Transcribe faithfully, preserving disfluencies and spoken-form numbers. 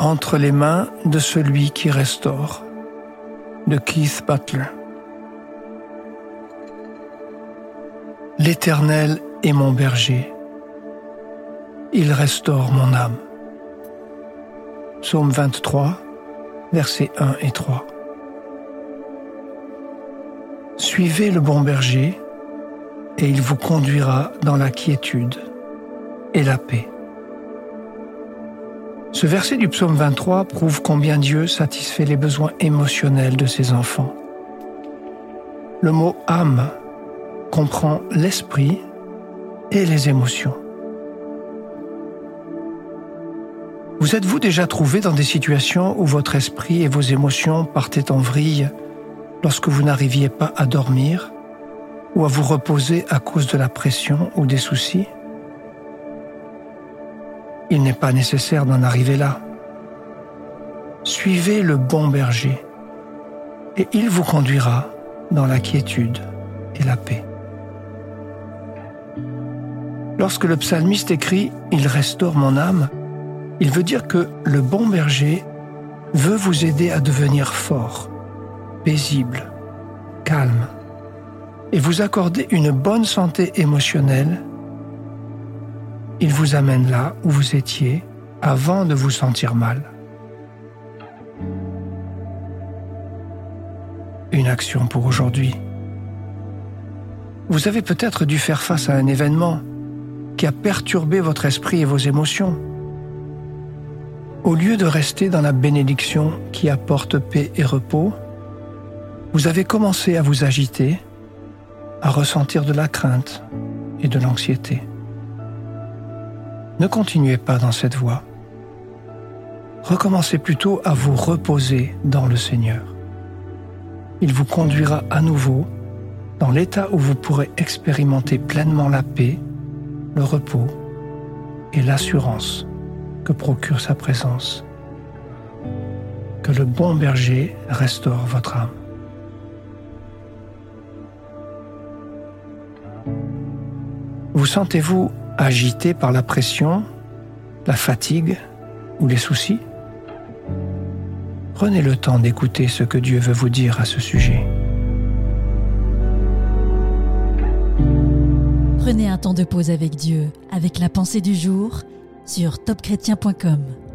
Entre les mains de celui qui restaure, de Keith Butler. L'Éternel est mon berger, il restaure mon âme. Psaume vingt-trois, versets un et trois. Suivez le bon berger, et il vous conduira dans la quiétude et la paix. Ce verset du psaume vingt-trois prouve combien Dieu satisfait les besoins émotionnels de ses enfants. Le mot « âme » comprend l'esprit et les émotions. Vous êtes-vous déjà trouvé dans des situations où votre esprit et vos émotions partaient en vrille lorsque vous n'arriviez pas à dormir ou à vous reposer à cause de la pression ou des soucis? Il n'est pas nécessaire d'en arriver là. Suivez le bon berger et il vous conduira dans la quiétude et la paix. Lorsque le psalmiste écrit « Il restaure mon âme », il veut dire que le bon berger veut vous aider à devenir fort, paisible, calme et vous accorder une bonne santé émotionnelle. Il vous amène là où vous étiez avant de vous sentir mal. Une action pour aujourd'hui. Vous avez peut-être dû faire face à un événement qui a perturbé votre esprit et vos émotions. Au lieu de rester dans la bénédiction qui apporte paix et repos, vous avez commencé à vous agiter, à ressentir de la crainte et de l'anxiété. Ne continuez pas dans cette voie. Recommencez plutôt à vous reposer dans le Seigneur. Il vous conduira à nouveau dans l'état où vous pourrez expérimenter pleinement la paix, le repos et l'assurance que procure sa présence. Que le bon berger restaure votre âme. Vous sentez-vous agité par la pression, la fatigue ou les soucis? Prenez le temps d'écouter ce que Dieu veut vous dire à ce sujet. Prenez un temps de pause avec Dieu, avec la pensée du jour, sur top chrétien point com.